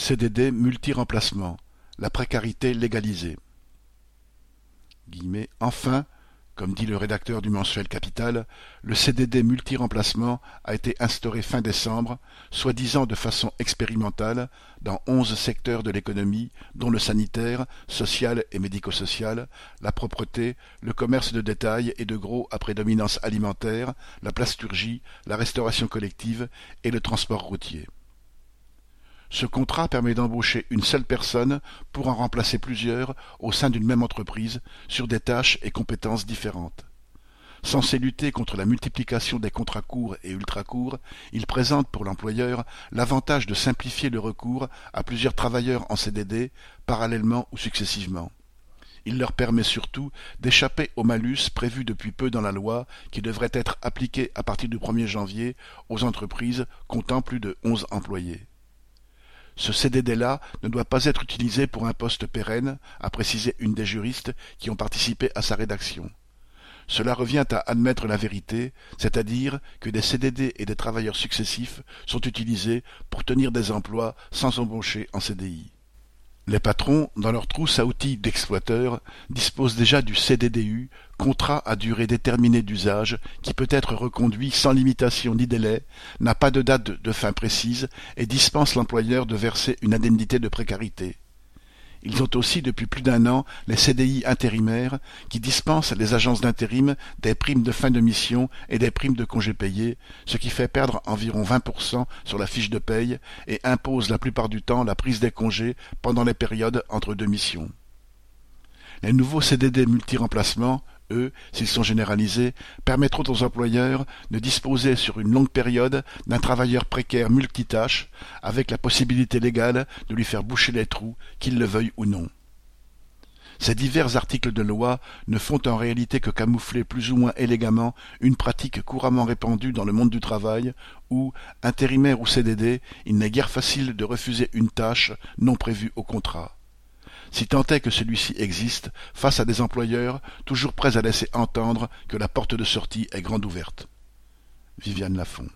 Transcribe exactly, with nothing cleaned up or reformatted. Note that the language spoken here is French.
C D D multi-remplacement, la précarité légalisée. Guillemets, enfin, comme dit le rédacteur du mensuel Capital, le C D D multi-remplacement a été instauré fin décembre, soi-disant de façon expérimentale, dans onze secteurs de l'économie, dont le sanitaire, social et médico-social, la propreté, le commerce de détail et de gros à prédominance alimentaire, la plasturgie, la restauration collective et le transport routier. Ce contrat permet d'embaucher une seule personne pour en remplacer plusieurs au sein d'une même entreprise sur des tâches et compétences différentes. Censé lutter contre la multiplication des contrats courts et ultra-courts, il présente pour l'employeur l'avantage de simplifier le recours à plusieurs travailleurs en C D D, parallèlement ou successivement. Il leur permet surtout d'échapper au malus prévu depuis peu dans la loi qui devrait être appliqué à partir du premier janvier aux entreprises comptant plus de onze employés. Ce C D D-là ne doit pas être utilisé pour un poste pérenne, a précisé une des juristes qui ont participé à sa rédaction. Cela revient à admettre la vérité, c'est-à-dire que des C D D et des travailleurs successifs sont utilisés pour tenir des emplois sans embaucher en C D I. Les patrons, dans leur trousse à outils d'exploiteurs, disposent déjà du C D D U, contrat à durée déterminée d'usage, qui peut être reconduit sans limitation ni délai, n'a pas de date de fin précise et dispense l'employeur de verser une indemnité de précarité. Ils ont aussi depuis plus d'un an les C D I intérimaires qui dispensent les agences d'intérim des primes de fin de mission et des primes de congés payés, ce qui fait perdre environ vingt pour cent sur la fiche de paye et impose la plupart du temps la prise des congés pendant les périodes entre deux missions. Les nouveaux C D D multi-remplacements, eux, s'ils sont généralisés, permettront aux employeurs de disposer sur une longue période d'un travailleur précaire multitâche, avec la possibilité légale de lui faire boucher les trous, qu'il le veuille ou non. Ces divers articles de loi ne font en réalité que camoufler plus ou moins élégamment une pratique couramment répandue dans le monde du travail où, intérimaire ou C D D, il n'est guère facile de refuser une tâche non prévue au contrat. Si tant est que celui-ci existe, face à des employeurs toujours prêts à laisser entendre que la porte de sortie est grande ouverte. Viviane Lafont.